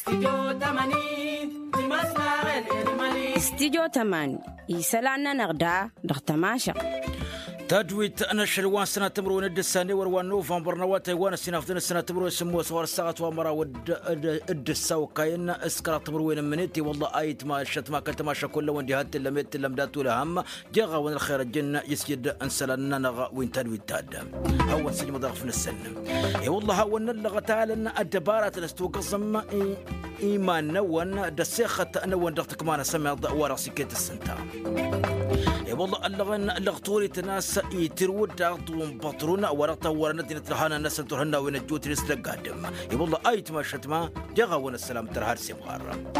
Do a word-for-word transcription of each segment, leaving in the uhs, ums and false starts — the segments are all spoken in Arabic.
استديو تماني يسلعنا نغدا دغتماشق تدويت أنا شلوان سنة تمرو ند السنة وروان نوفمبر نوات تيوان السنة في السنة تمرو يسموه صور الساعة ومرا ود اد السو كاين اسكرا تمرو وين منيتي والله ايت ما شت ما كنت ما شكل وندي هات لميت لمدات ولا هم جغا وين الخير الجنة يسجد انسلنا نغا وين تدويت تاد اول سجم ضغف السنة اي والله هو نلغى تعالى الدبارات الاستوقصم ايمان نون دسيخه نون دغتك ما سمع ورا سكيت السنتا اي والله اللغن اللغطوري تناس يترود دغطون بطرون ورقه ورنتي نترهانا الناس ترهنا وين الجوت رسل قادم اي والله ايت ما شتما جغا ون السلام ترهار سمغار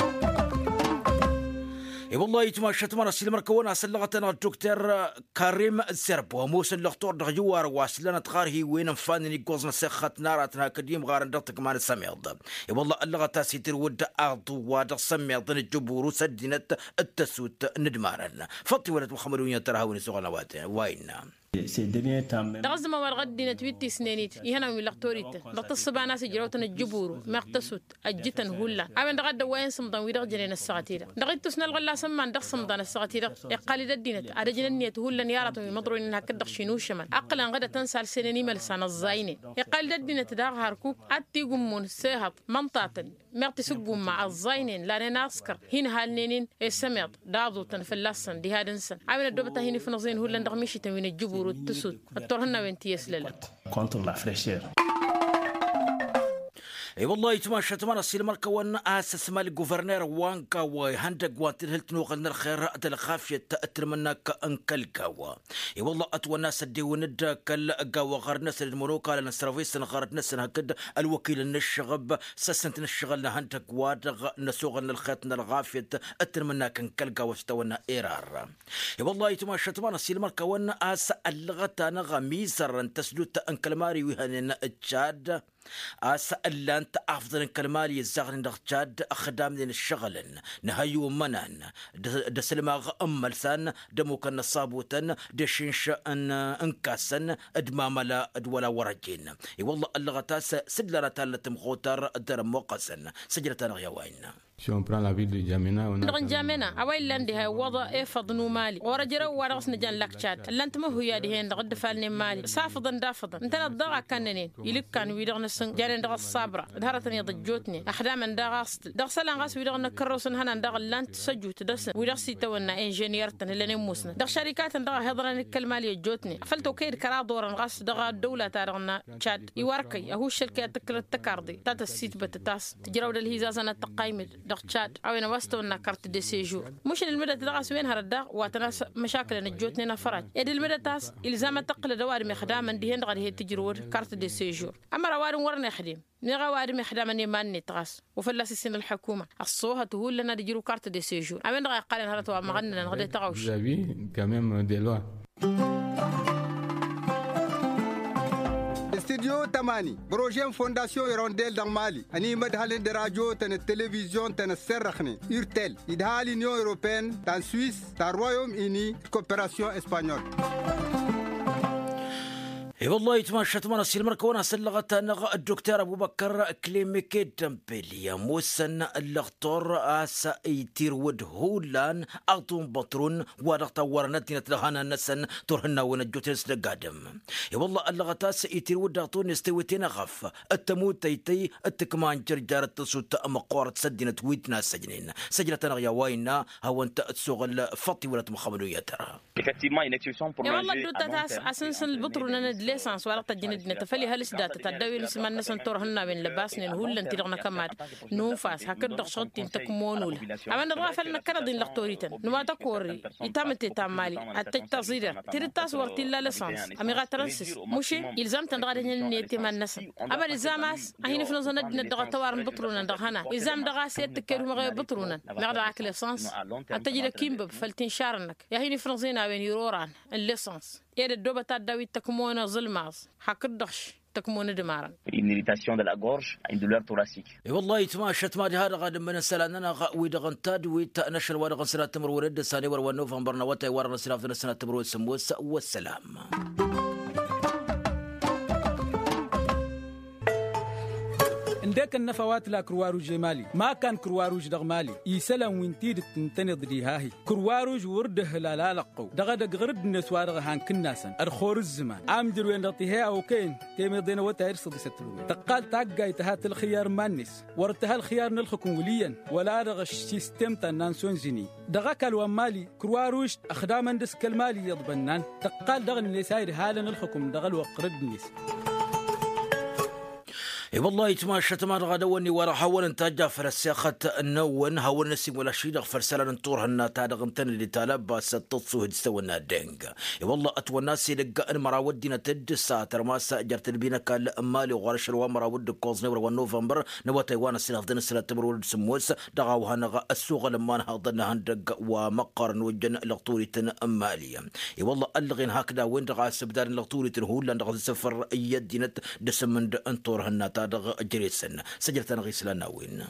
اي والله يتما شتما رسل مركونا سلغتنا الدكتور كريم السرب وموسى اللغطور دغجوار واسلنا تخارهي وين فانني قوزنا سخت ناراتنا كديم غار دغتك ما سمعض اي والله اللغه تاسي ترود ارض واد سمعض الجبور سدنت التسوت ندمارن فطي ولد محمد وين ترهاوني سوغنا وين دغزما ورغدينا تويتي سنينيت يهنا من لقطوريت لقتصبا ناس جروتنا الجبور ما اقتصت اجتن هلا عمن دغد وين سمضان ويدغ جنين السغاتيره دغيت تسنى الغلا سمان دغ سمضان السغاتيره يقال ددينت ارجن النيت هلا يارت مضرو انها كدغ شينو شمال عقلا غدا تنسى سنيني ملسان الزاينه يقال ددينت داغ هاركو اتي قمون سيهب منطاطن مغتي سقوم مع الزاينين لا ناسكر هين هالنين السميط داضو تنفلسن دي هادنسن عمن الدبته هين فنزين هلا دغ مشي تمين الجبور التسود الترهنا وانتيس للا كونتر لا فريشير اي والله يتماشى تمارا السيل مركا وانا اساس مال الجوفرنير وانكا وهندق واتلهلت نوغلنا الخير الخافية تأترمناك انكالكاوا اي والله اتوى ناس الدي وند كالقا وغار ناس المروكا لنا سرافيس نغارت ناس هكذا الوكيل النشغب سسنت نشغلنا هندق وادغ نسوغلنا الخيطنا الغافية تأترمناك انكالكا واستونا ايرار اي والله يتماشى تمارا السيل مركا وانا اسا اللغتا نغا ميزر تسلوت انكالماري ويهاننا التشاد أسا ألا أنت أفضل كلمالي الزغن دغتشاد أخدام دين الشغل نهايو منان دسلما أم لسان دموك النصابوتن دشنش أن انكاسن أدماملا أدولا ورجين اي والله اللغتاس سدلنا تالة مخوتر الدرم موقسن سجلتنا غيوين Si on prend la ville de Djamena, on a... نغن جامنا أويل لندها وضع إفضنو مالي ورجرا ورغسنا جان لكشات لانت ما هو يادي هين دغد فالني مالي سافضا دافضا انتنا الضغا كاننين يلك كان ويدغنا سن جان دغ الصابرة دهرتني ضجوتني أخداما دغاست دغ سلان غاس ويدغنا كروسن هنا دغ لانت سجوت دسن ويدغ سيتونا إنجينيرتن اللي نموسنا دغ شركات دغ هضرن الكلمالي جوتني فلتو كيد كرا دورا غاس دغ الدولة تارغنا تشاد يواركي أهو الشركة تكر التكاردي تاتا السيت بتتاس تجراود الهيزازنا تقايمد دغ تشاد أو أنا واستونا كارت دي سيجور مش المدة تدغس وين هردا واتناس مشاكل نجوتنا نفرج يد المدة تاس إلزام تقل دوار مخدام دي هند غادي هي تجرور كارت دي سيجور أما روار ورنا خديم نيغا واري مخدام ني مان نتغاس وفلاس سن الحكومة الصوها تقول لنا ديجرو كارت دي سيجور أما نغا قال هرتوا مغننا نغدي تغوش J'avais quand même des lois. Studio Tamani, projet Fondation Hirondelle dans Mali. Ani madhalin de radio, tan télévision, tan serrakhni. Urtel, idhal Union européenne, tan Suisse, tan Royaume-Uni, coopération espagnole. اي والله يتماشى تمانا سيل مركونا سلغت نغا الدكتور ابو بكر كليميكي دمبليا موسن اللغطور اسا يتير ود هولان اغطون بطرون ورقتا ورنتي نتلهانا نسن ترهنا ونجوتنس لقادم اي والله اللغتاس يتير ود اغطون يستويتين غف التموت تيتي التكمان جرجارة تصوت مقورة سدينة ويتنا سجنين سجلة نغيا واينا هو انت تسوغ فطي ولا تمخملو يترى يا والله دوتا تاس اسنسن البطرون ليسانس ورقة جند نتفلي هلس داتا تداوي نسمان نسان تورهنا بين لباسن هولن تيرغنا كماد نوفاس هكذا شوتين تكمونول اما نضافل نكردين لقطوريتن نما تكوري يتامتي تامالي التجتصير تيرتاس ورتي لا ليسانس امي غاترنسس مشي يلزم تندغادي نيتي من نسن اما الزاماس هنا في نزن ندغ توار بطرونا دغنا الزام دغا سيت كيرو مغي بطرونا نغدا اك ليسانس اتجي كيمب فلتين شارنك يا هنا في نزينا وين يوران الليسانس يد الدوبة تداوي تكمونا ظلماز حكدش تكمون دمارا une irritation de la gorge une douleur thoracique اي والله يتماشت ما هذا غاد من سلاننا ويدغن تاد ويتنشر ورغن سنه تمر ورد ساني ور نوفمبر نوتا ورنا سنه سنه تمر سموس والسلام عندك النفوات لا كرواروج مالي ما كان كرواروج دغ مالي يسلم وينتيد تنتنض دي هاهي كرواروج ورده لا لا لقو دغ دغ غرد النسوار هان كناسن الخور الزمان عامدر وين رطيها او كين تيمي دينا وتاير صدي ستلو تقال تاقاي تهات الخيار مانس ورتها الخيار نلخكم وليا ولا دغ السيستم تنانسون زيني دغ كالو مالي كرواروج اخداما دسك المالي يضبنان تقال دغ اللي ساير حالا نلخكم دغ الوقرد نيس اي والله يتماشى تمار غدوني ورا حول انتاج فرساخة النون هون نسيم ولا شيء دغ فرسالة نطور هنا تادغ متن اللي تالبا ستتصو هدستونا دينغ اي والله اتوى الناس يلقى ان مراودنا تد ساتر ما ساجرت البينا كان امالي وغارش الوا مراود كوز نور ونوفمبر نوا تايوان السنه فدن السنه تمر سموس دغاو هنا السوق لما نهضنا هندق ومقر نوجن لغطوري اماليه اي والله الغين هكذا وين دغا سبدار لغطوري تنهول لندغ سفر يدينت دسمند انطور هنا دغ جريسن سجلت انا غيس لنا وين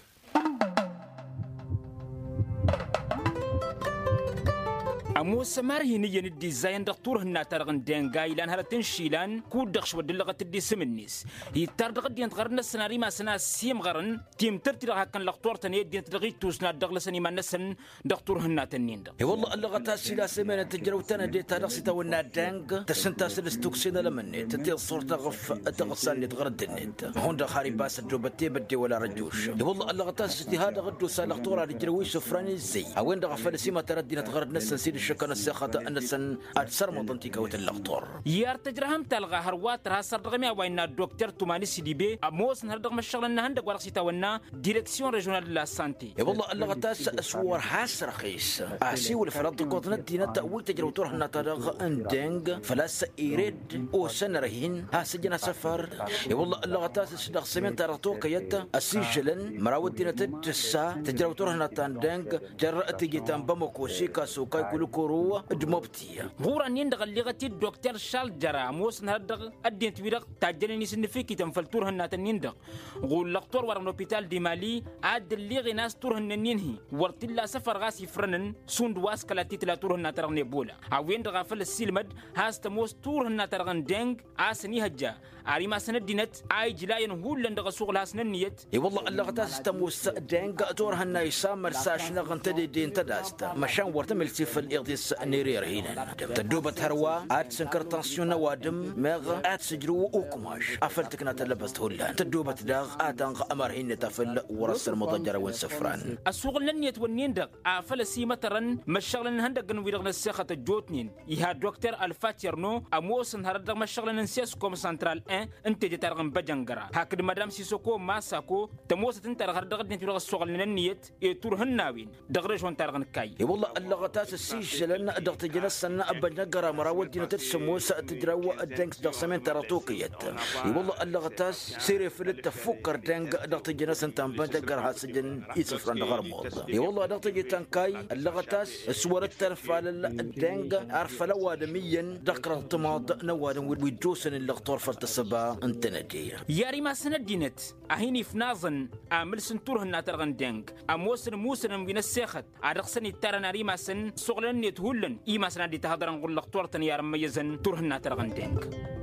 أمو سمار هني الديزاين دكتور هنا ترغن دينغاي لان هذا تنشيلان كود دخش ودلغة الدي سمنيس هي تردغ دين تغرنا السناري ما سنا سيم غرن تيم ترتي هكان لغطور تني دين تلغي توسنا دغلا سني ما نسن دكتور هنا تنين اي والله اللغة تاسيلا سيمين تجرو تنا دي تاريخ سيتاونا دينغ تسنتا سلستوكسينا لمني تتي صورة غف تغسان تغرد النت هون دخاري باس الجوبتي بدي ولا رجوش اي والله اللغة تاسيتي هذا غدو سالغطور رجروي سفراني زي وين دغ سيما تردي تغرد نسن سيد شكل الساخة أنسن أكثر مضنتي كوت اللقطور يار تجرهم تلغى هروات راسر رغمي وين الدكتور توماني سي بي أموس نهردغ مشغل إن هندق ورقسي تونا ديركسيون ريجونال لا سانتي يا والله اللغة تاس أسوار حاس رخيص أسي والفرد قطنا دينا تأول تجربتور هنا ترغ أندنج فلاس إيريد أو سنة رهين ها سجنا سفر يا والله اللغة تاس سدغ سمين ترغتو كيتا أسيجلن مراود دينا تجسا تجربتور هنا تاندنج جرأت جيتان بمكو سيكا سوكاي كلو كورو دموبتيا غورا نيندغ اللغتي الدكتور شال جرا موس نهردغ ادين تبيرق تاجلني سنفيكي تنفلتور هنا تنيندغ غول لقطور ورا لوبيتال دي مالي اد اللي ناس تور هننينهي ورتلا سفر غاسي فرنن سوند واس كلاتي تلا تور هنا ترغني بولا اوين دغ فل السيلمد هاست موس تور هنا ترغن دنج اسني هجا اري ما سندينت اي جلاين هول لندغ سوق لاس نيت اي والله اللغتاس تموس دنج تور هنا يسامر ساش نغن تدي دين تداست مشان ورتمل سيفل اغديس نيرير هنا تدوبة هروا عاد سنكر تنسيون نوادم مغ عاد سجرو وكماش أفلتك نتلبست هلا تدوبة داغ آتنغ أمر هنا تفل ورس المضجر وين سفران السوق لن يتونين داغ أفل سيمة ترن مشغل هندق نويرغ نسيخة الجوتنين يها دكتور الفاتيرنو أموسن هردق مشغل نسيسكم سنترال ان انت جترغن بجنجرا هاكد مدام سيسوكو ماساكو تموسة انت رغردق نتويرغ السوق لن نيت يتور هناوين دغريش وان ترغن كاي والله اللغتاس السيجلن دغت جلسنا أبنجرا مراودنا تسموس تجروا الدنكس دغسمين تراتوكيت والله اللغتاس سيري في التفكر دنج دغت جلسنا تنبنجرا هاسجن يسفرن دغرموض والله دغت جتنكاي اللغتاس سورة ترفال الدنج عرف لوادميا دقر الطماط نوادم ويدوسن اللغطور فلتسبا انتنجي ياري ما سندينت أهيني فنازن أمل سنتور هنا ترغن دنج أموسن موسن من السيخت أدغسني ترى ريما سن سغلن يتهولن إيما سنادي تهدرن قل لغطور تنيار ميزن تورهنا ترغن دنج